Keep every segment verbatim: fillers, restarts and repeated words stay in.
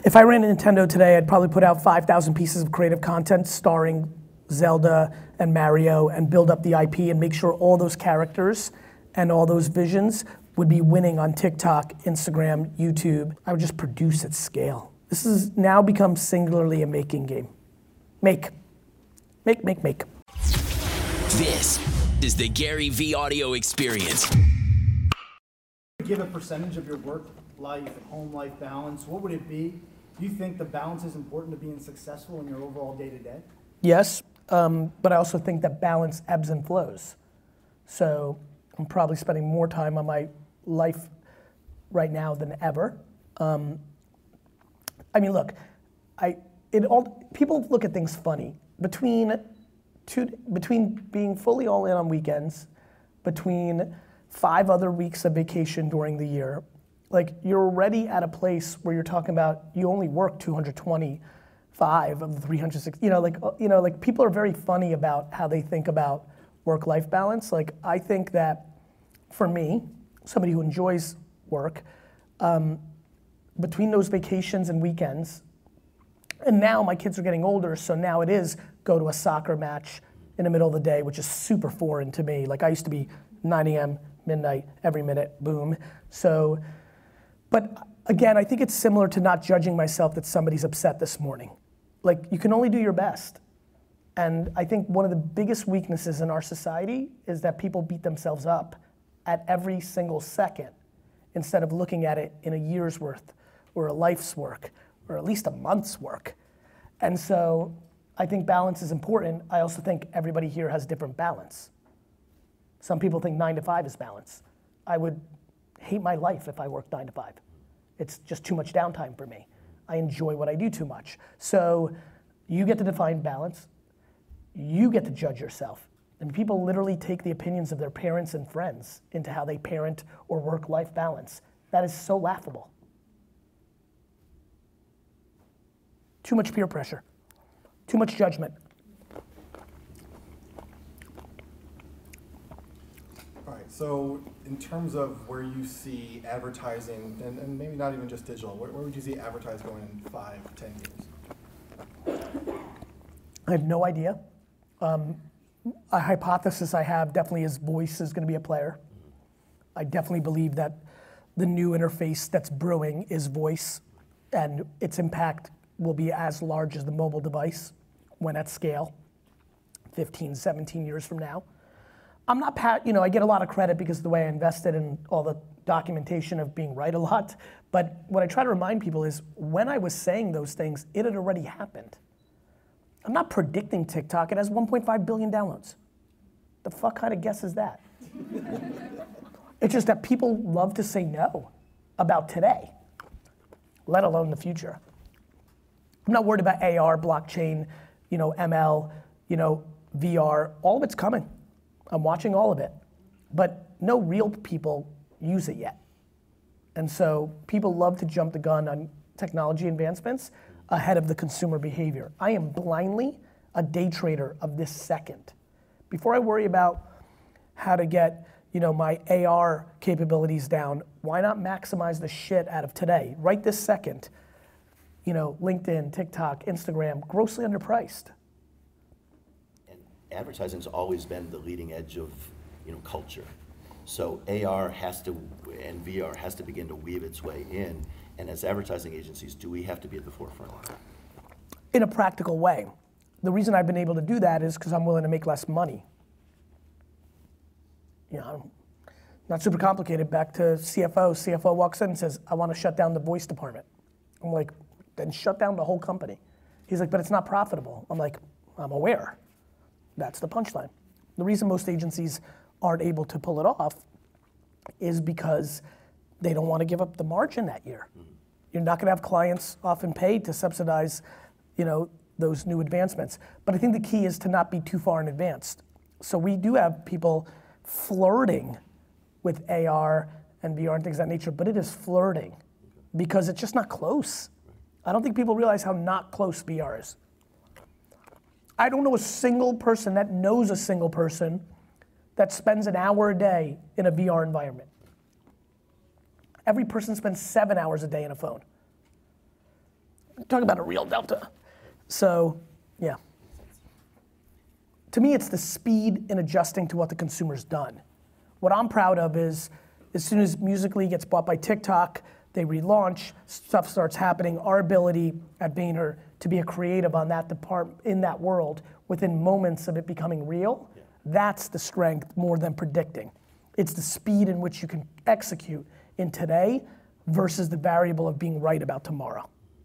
if I ran Nintendo today, I'd probably put out five thousand pieces of creative content starring Zelda and Mario and build up the I P and make sure all those characters and all those visions would be winning on TikTok, Instagram, YouTube. I would just produce at scale. This has now become singularly a making game. Make, make, make, make. This is the Gary V Audio Experience. Give a percentage of your work life and home life balance, what would it be? Do you think the balance is important to being successful in your overall day-to-day? Yes, um, but I also think that balance ebbs and flows. So I'm probably spending more time on my life right now than ever. Um, I mean, look, I it all people look at things funny. Between two, between being fully all in on weekends, between five other weeks of vacation during the year, like you're already at a place where you're talking about you only work two hundred twenty-five of the three hundred sixty. You know, like you know, like people are very funny about how they think about work-life balance. Like I think that for me, somebody who enjoys work, um, between those vacations and weekends, and now my kids are getting older, so now it is go to a soccer match in the middle of the day, which is super foreign to me. Like I used to be nine a.m., midnight, every minute, boom. So, but again, I think it's similar to not judging myself that somebody's upset this morning. Like you can only do your best. And I think one of the biggest weaknesses in our society is that people beat themselves up at every single second instead of looking at it in a year's worth or a life's work or at least a month's work. And so I think balance is important. I also think everybody here has different balance. Some people think nine to five is balance. I would hate my life if I worked nine to five. It's just too much downtime for me. I enjoy what I do too much. So you get to define balance. You get to judge yourself. And people literally take the opinions of their parents and friends into how they parent or work-life balance. That is so laughable. Too much peer pressure. Too much judgment. All right, so in terms of where you see advertising, and, and maybe not even just digital, where, where would you see advertising going in five, ten years? I have no idea. Um, a hypothesis I have definitely is voice is going to be a player. I definitely believe that the new interface that's brewing is voice, and its impact will be as large as the mobile device when at scale, fifteen, seventeen years from now. I'm not, pat, you know, I get a lot of credit because of the way I invested in all the documentation of being right a lot, but what I try to remind people is when I was saying those things, it had already happened. I'm not predicting TikTok, it has one point five billion downloads. The fuck kind of guess is that? It's just that people love to say no about today, let alone the future. I'm not worried about A R, blockchain, you know, M L, you know, V R, all of it's coming. I'm watching all of it, but no real people use it yet. And so people love to jump the gun on technology advancements ahead of the consumer behavior. I am blindly a day trader of this second. Before I worry about how to get, you know, my A R capabilities down, why not maximize the shit out of today, right this second? You know, LinkedIn, TikTok, Instagram, grossly underpriced. And advertising's always been the leading edge of, you know, culture. So A R has to, and V R has to begin to weave its way in. And as advertising agencies, do we have to be at the forefront? In a practical way. The reason I've been able to do that is because I'm willing to make less money. You know, not super complicated. Back to C F O. C F O walks in and says, I want to shut down the voice department. I'm like, then shut down the whole company. He's like, but it's not profitable. I'm like, I'm aware. That's the punchline. The reason most agencies aren't able to pull it off is because they don't want to give up the margin that year. Mm-hmm. You're not going to have clients often paid to subsidize, you know, those new advancements. But I think the key is to not be too far in advance. So we do have people flirting with A R and V R and things of that nature, but it is flirting because it's just not close. I don't think people realize how not close V R is. I don't know a single person that knows a single person that spends an hour a day in a V R environment. Every person spends seven hours a day in a phone. talk about a real delta. So, yeah. To me, it's the speed in adjusting to what the consumer's done. What I'm proud of is, as soon as Musical.ly gets bought by TikTok, they relaunch, stuff starts happening, our ability at Vayner to be a creative on that department, in that world, within moments of it becoming real, yeah. That's the strength more than predicting. It's the speed in which you can execute in today versus the variable of being right about tomorrow.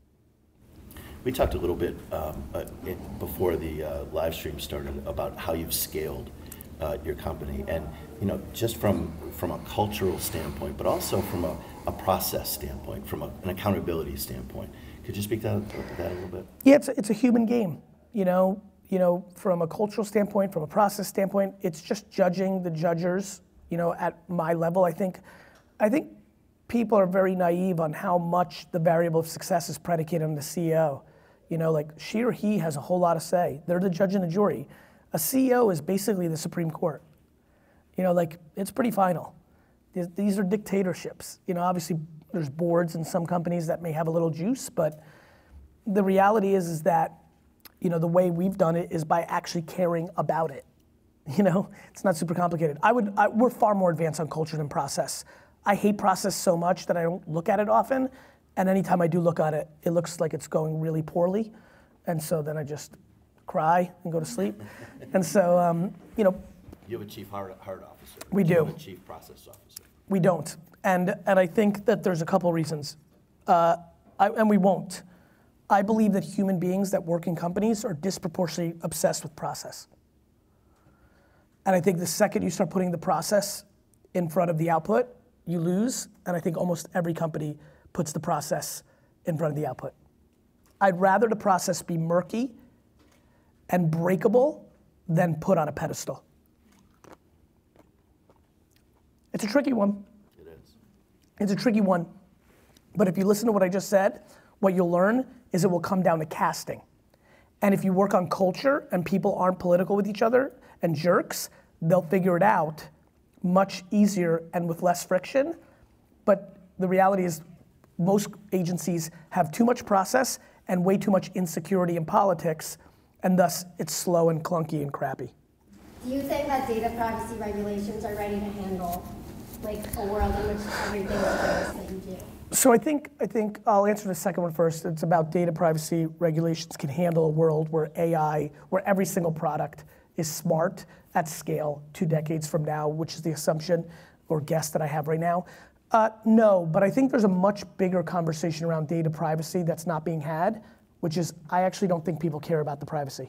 We talked a little bit um, uh, it, before the uh, live stream started about how you've scaled uh, your company, and you know, just from from a cultural standpoint, but also from a, a process standpoint, from a, an accountability standpoint. Could you speak to that, that a little bit? Yeah, it's a, it's a human game. You know, you know, from a cultural standpoint, from a process standpoint, it's just judging the judgers. You know, at my level, I think, I think people are very naive on how much the variable of success is predicated on the C E O. You know, like she or he has a whole lot of say. They're the judge and the jury. A C E O is basically the Supreme Court. You know, like it's pretty final. These, these are dictatorships. You know, obviously there's boards in some companies that may have a little juice, but the reality is, is that, you know, the way we've done it is by actually caring about it. You know, it's not super complicated. I would, I, we're far more advanced on culture than process. I hate process so much that I don't look at it often. And anytime I do look at it, it looks like it's going really poorly. And so then I just cry and go to sleep. And so, um, you know. You have a chief heart, heart officer. We do. You have a chief process officer. We don't. And, and I think that there's a couple reasons. Uh, I, and we won't. I believe that human beings that work in companies are disproportionately obsessed with process. And I think the second you start putting the process in front of the output, you lose. And I think almost every company puts the process in front of the output. I'd rather the process be murky and breakable than put on a pedestal. It's a tricky one. It is. It's a tricky one. But if you listen to what I just said, what you'll learn is it will come down to casting. And if you work on culture and people aren't political with each other and jerks, they'll figure it out much easier and with less friction. But the reality is most agencies have too much process and way too much insecurity in politics, and thus it's slow and clunky and crappy. Do you think that data privacy regulations are ready to handle like a world in which everything is privacy that you do? So I think, I think I'll answer the second one first. It's about data privacy regulations can handle a world where A I, where every single product is smart at scale two decades from now, which is the assumption or guess that I have right now. Uh, no, but I think there's a much bigger conversation around data privacy that's not being had, which is I actually don't think people care about the privacy.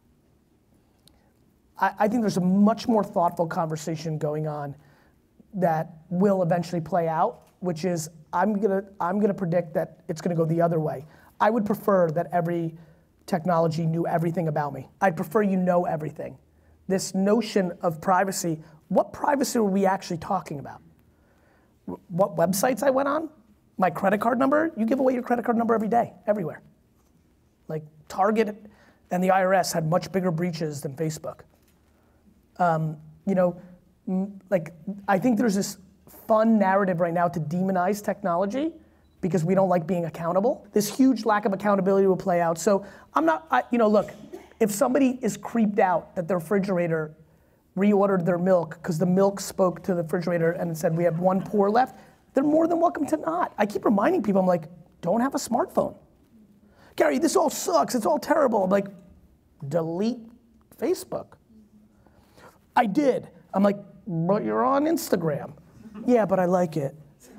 I, I think there's a much more thoughtful conversation going on that will eventually play out, which is I'm gonna, I'm gonna predict that it's gonna go the other way. I would prefer that every technology knew everything about me. I'd prefer you know everything. This notion of privacy, what privacy are we actually talking about? What websites I went on? My credit card number? You give away your credit card number every day, everywhere. Like Target and the I R S had much bigger breaches than Facebook. Um, you know, m- like I think there's this fun narrative right now to demonize technology because we don't like being accountable. This huge lack of accountability will play out. So I'm not, I, you know, look, if somebody is creeped out that their refrigerator reordered their milk because the milk spoke to the refrigerator and it said we have one pour left, they're more than welcome to not. I keep reminding people, I'm like, don't have a smartphone. Gary, this all sucks, it's all terrible. I'm like, delete Facebook. I did. I'm like, but you're on Instagram. Yeah, but I like it.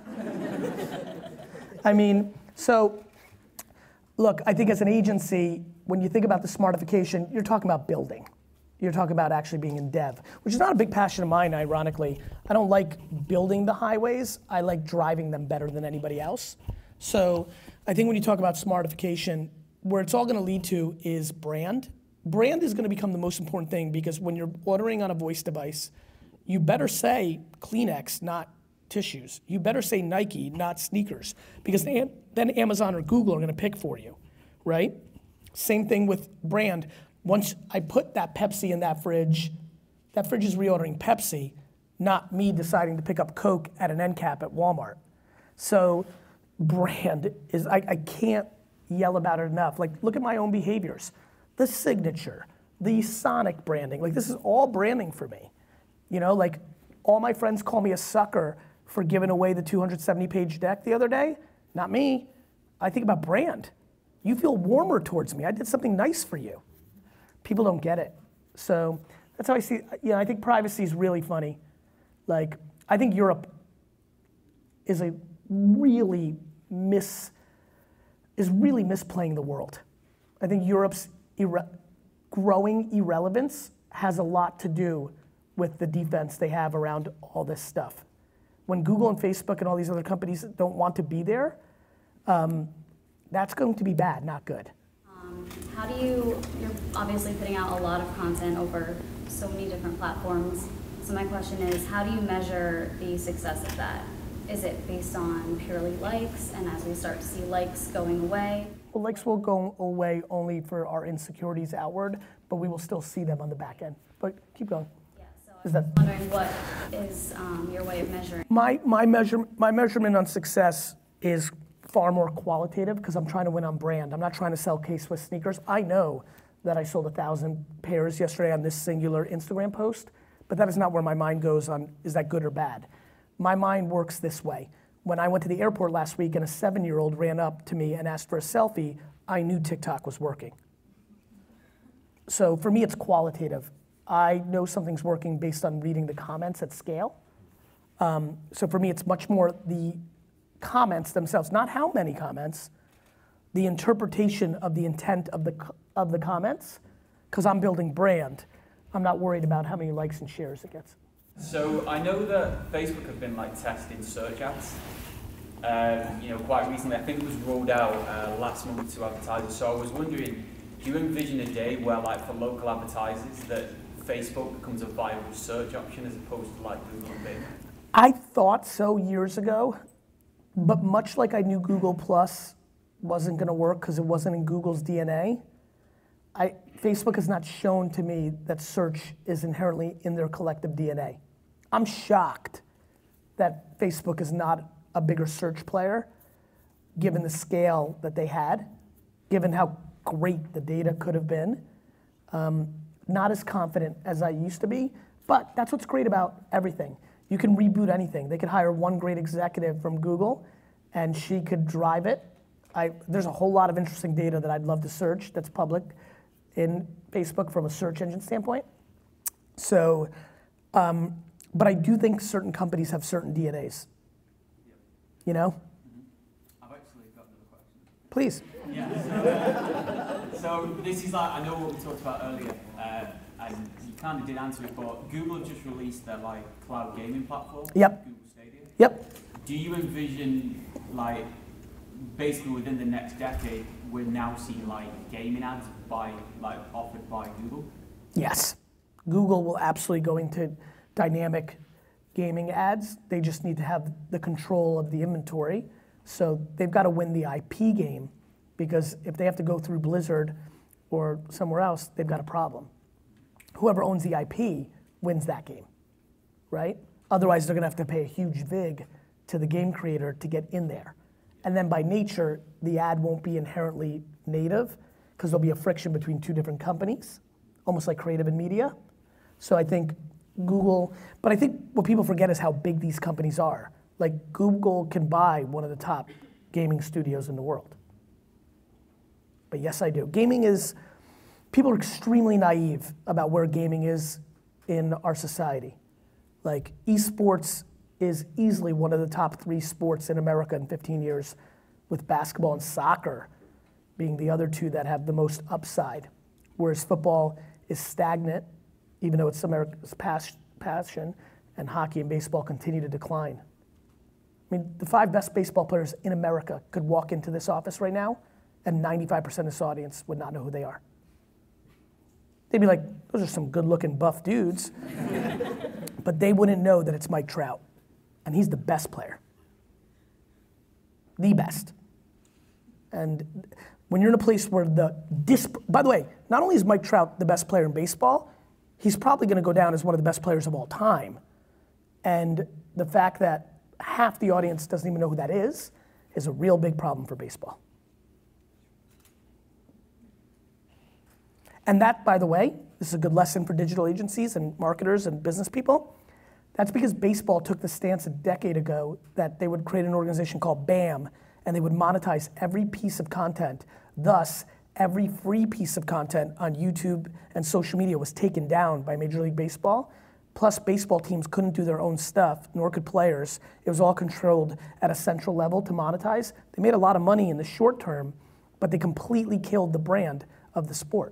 I mean, so, look, I think as an agency, when you think about the smartification, you're talking about building. You're talking about actually being in dev, which is not a big passion of mine, ironically. I don't like building the highways. I like driving them better than anybody else. So I think when you talk about smartification, where it's all gonna lead to is brand. Brand is gonna become the most important thing because when you're ordering on a voice device, you better say Kleenex, not tissues. You better say Nike, not sneakers, because then Amazon or Google are gonna pick for you, right? Same thing with brand. Once I put that Pepsi in that fridge, that fridge is reordering Pepsi, not me deciding to pick up Coke at an end cap at Walmart. So brand is, I, I can't yell about it enough. Like, look at my own behaviors. The signature, the Sonic branding, like this is all branding for me. You know, like all my friends call me a sucker for giving away the two hundred seventy page deck the other day. Not me. I think about brand. You feel warmer towards me. I did something nice for you. People don't get it. So that's how I see, you know, I think privacy is really funny. Like, I think Europe is a really miss, is really misplaying the world. I think Europe's irre- growing irrelevance has a lot to do with the defense they have around all this stuff. When Google and Facebook and all these other companies don't want to be there, um, that's going to be bad, not good. Um, how do you, you're obviously putting out a lot of content over so many different platforms. So my question is, how do you measure the success of that? Is it based on purely likes, and as we start to see likes going away? Well, likes will go away only for our insecurities outward, but we will still see them on the back end. But keep going. Yeah, so Is I'm that- wondering what is um, your way of measuring? My, my, measure, my measurement on success is far more qualitative because I'm trying to win on brand. I'm not trying to sell K-Swiss sneakers. I know that I sold a thousand pairs yesterday on this singular Instagram post, but that is not where my mind goes on, is that good or bad? My mind works this way. When I went to the airport last week and a seven-year-old ran up to me and asked for a selfie, I knew TikTok was working. So for me, it's qualitative. I know something's working based on reading the comments at scale. Um, so for me, it's much more the comments themselves, not how many comments, the interpretation of the intent of the, of the comments, because I'm building brand. I'm not worried about how many likes and shares it gets. So I know that Facebook have been like testing search ads, um, you know, quite recently. I think it was rolled out uh, last month to advertisers. So I was wondering, do you envision a day where, like, for local advertisers, that Facebook becomes a viable search option as opposed to like Google and Bing? I thought so years ago, but much like I knew Google Plus wasn't going to work because it wasn't in Google's D N A, I, Facebook has not shown to me that search is inherently in their collective D N A. I'm shocked that Facebook is not a bigger search player, given the scale that they had, given how great the data could have been. Um, not as confident as I used to be, but that's what's great about everything. You can reboot anything. They could hire one great executive from Google and she could drive it. I, there's a whole lot of interesting data that I'd love to search that's public in Facebook from a search engine standpoint. So, um, but I do think certain companies have certain D N As. Yep. You know? Mm-hmm. I've actually got another question. Please. Yeah. So, so this is like, I know what we talked about earlier, uh, and you kind of did answer it, but Google have just released their like cloud gaming platform. Yep. Google Stadia. Yep. Do you envision, like, basically within the next decade, we're now seeing like gaming ads by like offered by Google? Yes. Google will absolutely go into dynamic gaming ads. They just need to have the control of the inventory. So they've got to win the I P game, because if they have to go through Blizzard or somewhere else, they've got a problem. Whoever owns the I P wins that game, right? Otherwise, they're gonna have to pay a huge vig to the game creator to get in there. And then by nature, the ad won't be inherently native, because there'll be a friction between two different companies, almost like creative and media. So I think Google, but I think what people forget is how big these companies are. Like, Google can buy one of the top gaming studios in the world. But yes, I do. Gaming is, people are extremely naive about where gaming is in our society. Like, esports is easily one of the top three sports in America in fifteen years, with basketball and soccer being the other two that have the most upside. Whereas football is stagnant, even though it's America's pas- passion, and hockey and baseball continue to decline. I mean, the five best baseball players in America could walk into this office right now, and ninety-five percent of this audience would not know who they are. They'd be like, those are some good-looking buff dudes. But they wouldn't know that it's Mike Trout, and he's the best player. The best. And when you're in a place where the, disp- by the way, not only is Mike Trout the best player in baseball, he's probably gonna go down as one of the best players of all time. And the fact that half the audience doesn't even know who that is, is a real big problem for baseball. And that, by the way, this is a good lesson for digital agencies and marketers and business people. That's because baseball took the stance a decade ago that they would create an organization called BAM, and they would monetize every piece of content. Thus, every free piece of content on YouTube and social media was taken down by Major League Baseball. Plus, baseball teams couldn't do their own stuff, nor could players. It was all controlled at a central level to monetize. They made a lot of money in the short term, but they completely killed the brand of the sport.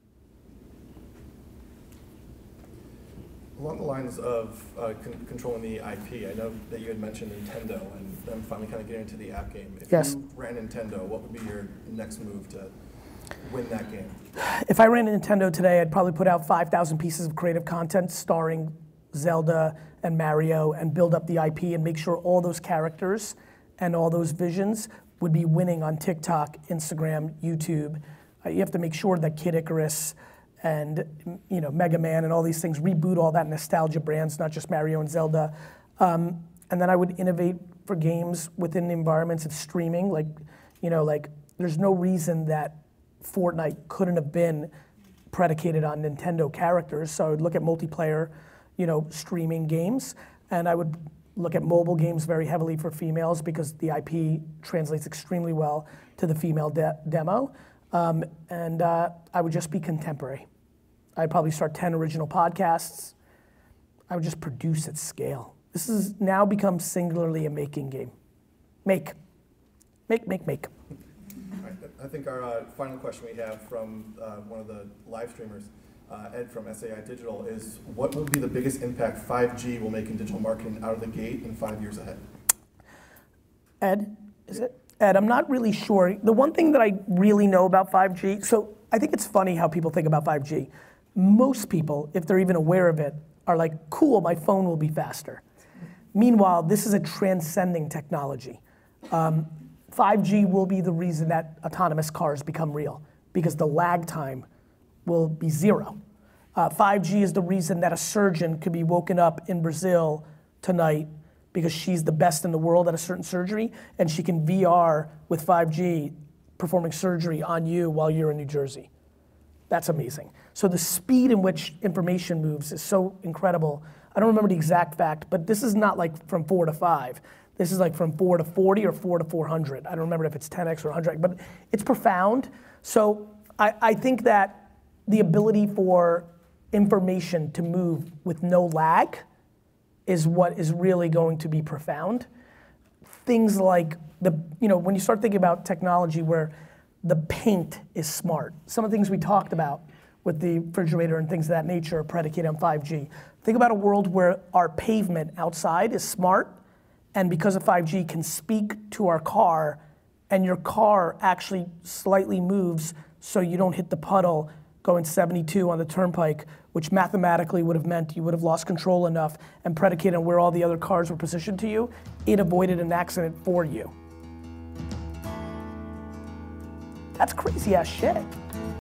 Along the lines of uh, con controlling the I P, I know that you had mentioned Nintendo, and I'm finally kind of getting into the app game. If yes. you ran Nintendo, what would be your next move to win that game? If I ran Nintendo today, I'd probably put out five thousand pieces of creative content starring Zelda and Mario and build up the I P and make sure all those characters and all those visions would be winning on TikTok, Instagram, YouTube. Uh, you have to make sure that Kid Icarus and you know Mega Man and all these things reboot all that nostalgia brands, not just Mario and Zelda. Um, and then I would innovate for games within the environments of streaming. Like, you know, like there's no reason that Fortnite couldn't have been predicated on Nintendo characters. So I would look at multiplayer, you know, streaming games, and I would look at mobile games very heavily for females because the I P translates extremely well to the female de demo. Um, and uh, I would just be contemporary. I'd probably start ten original podcasts. I would just produce at scale. This has now become singularly a making game. Make, make, make, make. I think our uh, final question we have from uh, one of the live streamers, uh, Ed from S A I Digital, is what will be the biggest impact five G will make in digital marketing out of the gate in five years ahead? Ed, is it? Ed, I'm not really sure. The one thing that I really know about five G, so I think it's funny how people think about five G. Most people, if they're even aware of it, are like, cool, my phone will be faster. Meanwhile, this is a transcending technology. Um, five G will be the reason that autonomous cars become real because the lag time will be zero. Uh, five G is the reason that a surgeon could be woken up in Brazil tonight because she's the best in the world at a certain surgery and she can V R with five G performing surgery on you while you're in New Jersey. That's amazing. So the speed in which information moves is so incredible. I don't remember the exact fact, but this is not like from four to five. This is like from four to forty or four to four hundred. I don't remember if it's ten X or one hundred, but it's profound. So I, I think that the ability for information to move with no lag is what is really going to be profound. Things like, the you know, when you start thinking about technology where the paint is smart, some of the things we talked about with the refrigerator and things of that nature are predicated on five G. Think about a world where our pavement outside is smart, and because of five G can speak to our car, and your car actually slightly moves so you don't hit the puddle going seventy-two on the turnpike, which mathematically would have meant you would have lost control enough and predicated on where all the other cars were positioned to you, it avoided an accident for you. That's crazy ass shit.